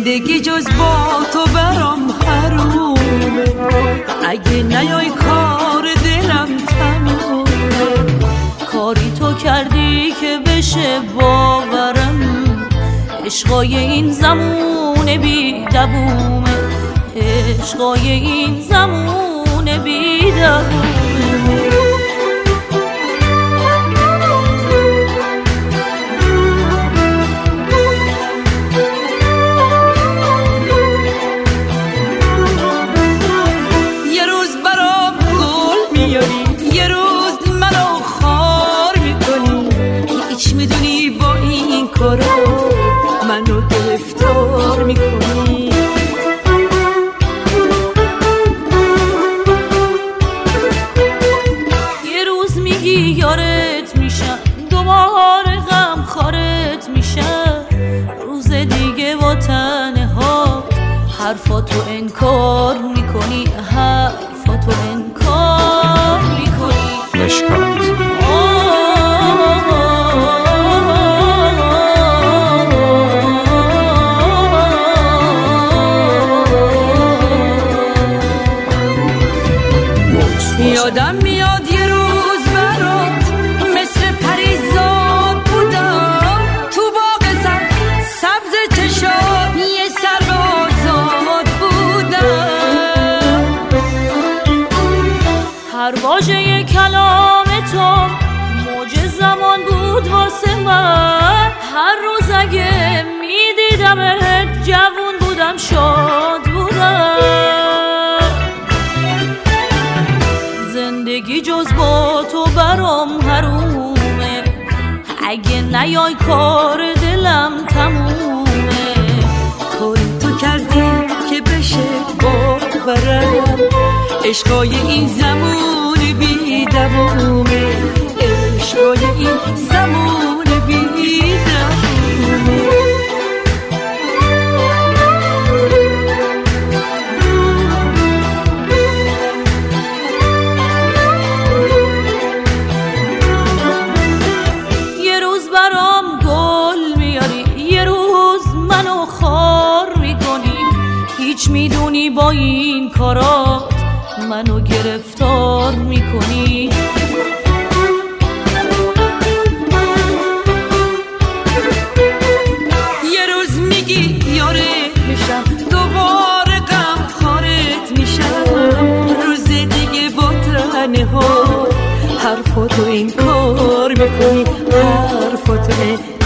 زندگی جز با تو برام حرومه، اگه نیای کار دلم تمومه. کاری تو کردی که بشه باورم، عشقای این زمون بی دوومه، عشقای این زمون بی دوومه. یه روز برام گل میاری، یه روز منو خار میکنی، هیچ میدونی با این کارا منو گرفتار میکنی. یه روز میگی یارت میشم، دوباره غم خارت میشم، روز دیگه با تنهات حرفاتو انکار میکنی، حرفاتو انکار میکنی. مشکات یادم میاد یه روز برات مثل پریزاد بودم، تو باغ سبز چشات یه سربازاد بودم. هر واژه کلام تو موج زمان بود واسه من، هر روز اگه میدیدمت جوون بودم، شاد بودم. زندگی جز با تو برام حرومه، اگه نیای کار دلم تمومه. کاری تو کردی که بشه باورم، عشقای این زمان بی دوومه، عشقای این زمان بی دوومه. هیچ میدونی با این کارات منو گرفتار میکنی. یه روز میگی یارت میشم، دوباره غم خارت میشم، روز دیگه با تنها حرفاتو این کار میکنی، حرفاتو